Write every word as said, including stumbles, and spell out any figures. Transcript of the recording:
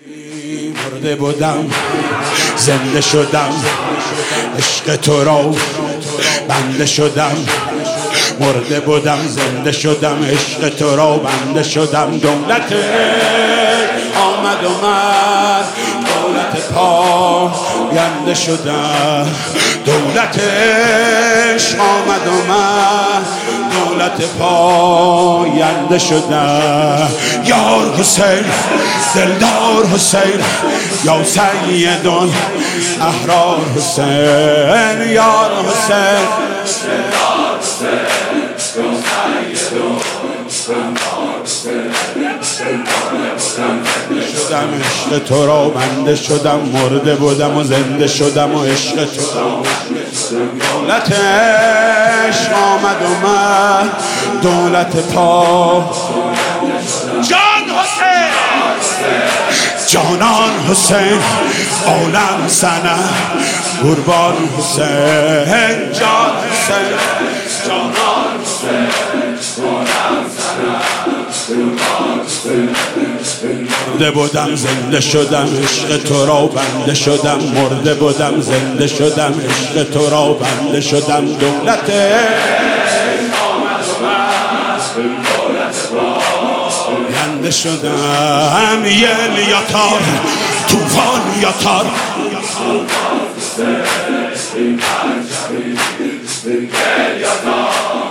مرده بودم زنده شدم، عشق تو را بنده شدم. مرده بودم زنده شدم، عشق تو را بنده شدم. دولت آمد اومد، دولت پاینده شدم. دولتش آمد اومد، دولت پاینده شدم. یار حسین دلدار حسین، یا سیدون احرار حسین. یار حسین دلدار حسین، یا سیدون احرار حسین. شدم عشق تو را بنده شدم، مرده بودم و زنده شدم و عشق تو را. دولتش آمد اومد، دولت پا. جان حسین جانان حسین، عالم سنه قربان حسین. جان حسین جانان حسین، عالم سنه قربان حسین. مرده بودم زنده شدم، عشق تو را بنده شدم. مرده بودم زنده شدم، عشق تو را بنده شدم. دولت آمد اومد، دولت بنده شدم. یل یاتار توفان یاتار، یل یاتار